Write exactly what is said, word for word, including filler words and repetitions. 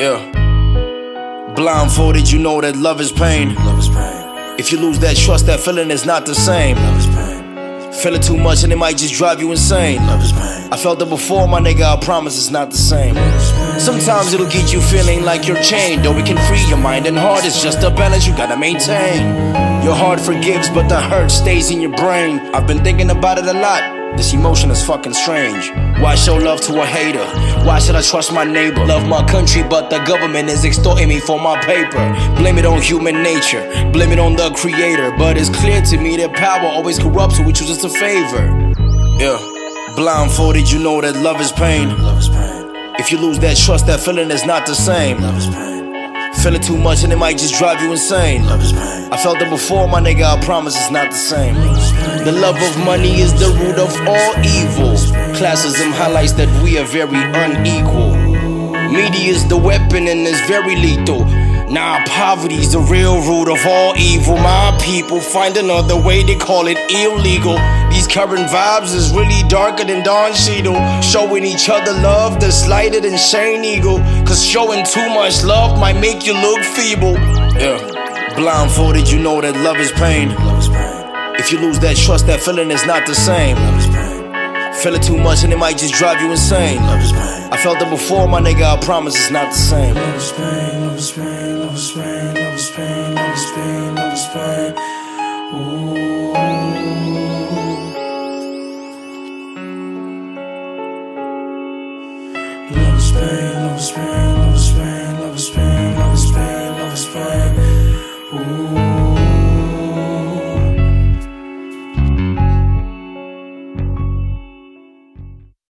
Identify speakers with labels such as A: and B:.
A: Yeah. Blindfolded, you know that love is pain.
B: Love is pain.
A: If you lose that trust, that feeling is not the same.
B: Love is pain.
A: Feeling too much and it might just drive you insane.
B: Love is pain.
A: I felt it before, my nigga, I promise it's not the same. Sometimes it'll get you feeling like you're chained, though it can free your mind and heart. It's just a balance you gotta maintain. Your heart forgives, but the hurt stays in your brain. I've been thinking about it a lot. This emotion is fucking strange. Why show love to a hater? Why should I trust my neighbor? Love my country, but the government is extorting me for my paper. Blame it on human nature, blame it on the creator. But it's clear to me that power always corrupts who we choose to favor. Yeah, blindfolded, you know that love is pain.
B: Love is pain.
A: If you lose that trust, that feeling is not the same.
B: Love is pain.
A: Feeling too much and it might just drive you insane.
B: Love is pain.
A: I felt it before, my nigga, I promise it's not the same. The love of money is the root of all evil. Classism highlights that we are very unequal. Media is the weapon and it's very lethal. Nah, poverty's the real root of all evil. My people find another way, they call it illegal. These current vibes is really darker than Don Cheadle. Showing each other love that's lighter than Shane Eagle. Cause showing too much love might make you look feeble. Yeah, blindfolded, you know that love is pain.
B: Love is pain.
A: If you lose that trust, that feeling is not the same.
B: Love is pain.
A: Feeling too much and it might just drive you insane.
B: Love is pain.
A: I felt it before, my nigga, I promise it's not the same.
B: Love is pain, love is pain, love is pain.